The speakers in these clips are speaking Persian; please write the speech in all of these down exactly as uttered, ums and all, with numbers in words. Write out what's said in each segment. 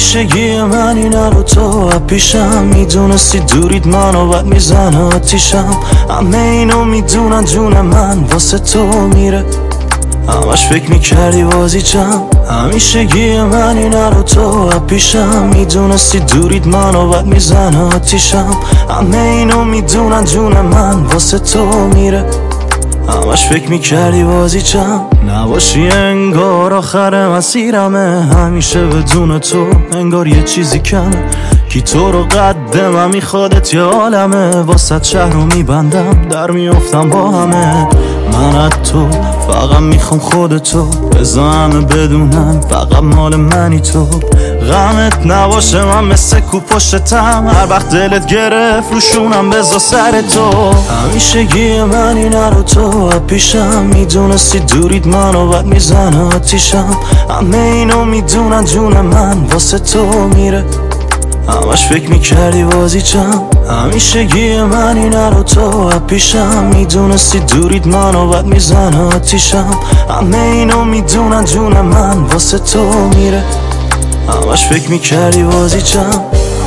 همیشگی من اینا رو تو پیشم میدونستی دوریت منو بد میزنه آتیشم. همه اینو میدونن جون من واسه تو میره، همش فکر میکردی بازیچم. همیشگی من اینا رو تو پیشم میدونستی دوریت منو بد میزنه آتیشم. همه اینو میدونن جون من واسه تو میره، همش فکر میکردی بازیچم. نباشی انگار آخر مسیرمه، همیشه بدون تو انگار یه چیزی کمه. کی تو رو قدم میخوادت یه عالمه، واسه شهر رو میبندم در میافتم با همه. من از تو فقط میخوام خودتو، بذار همه بدونن فقط مال منی تو. غمت نباشه من مثل کو پشتم، هر وقت دلت گرفت روشونم بذار سر تو. همیشگی من اینا رو تو پیشم میدونستی دوریت منو بد میزنه آتیشم. همه اینو میدونن جون من واسه تو میره، همش فکر میکردی بازیچم. همیشگی من اینا رو تو پیشم میدونستی دوریت منو بد میزنه آتیشم. همه اینو میدونن جون من واسه تو میره، همش فکر میکردی بازیچم.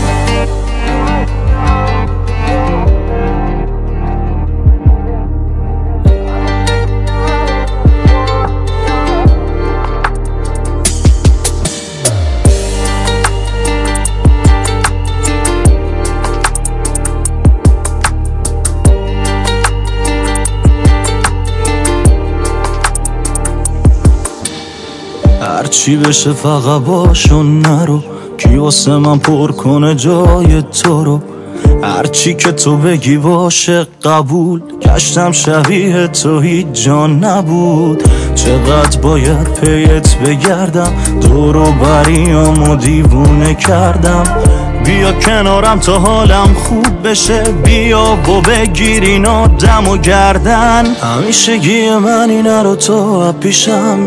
هرچی بشه فقط باشون نرو، کی واسه من پر کنه جای تو رو. هرچی که تو بگی باشه قبول، گشتم شبیه تو هیچ جان نبود. چقدر باید پیت بگردم، دور و بریامو دیوونه کردم. بیا کنارم تا حالم خوب بشه، بیا و بگیر این آدم و گردن. همیشگی من اینا رو تو پیشم،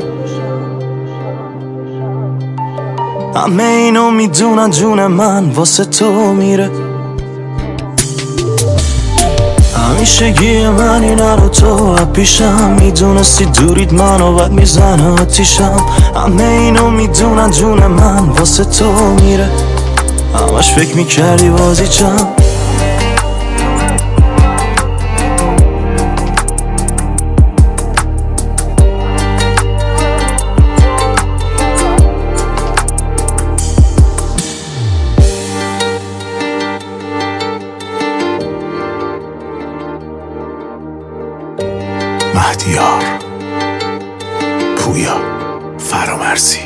همه اینو میدونن جون من واسه تو میره. همیشگی من اینا رو تو پیشم میدونستی دوریت منو بد میزنه آتیشم. همه اینو میدونن جون من واسه تو میره، همش فکر میکردی بازیچم. مهدیار، پویا، فرامرزی.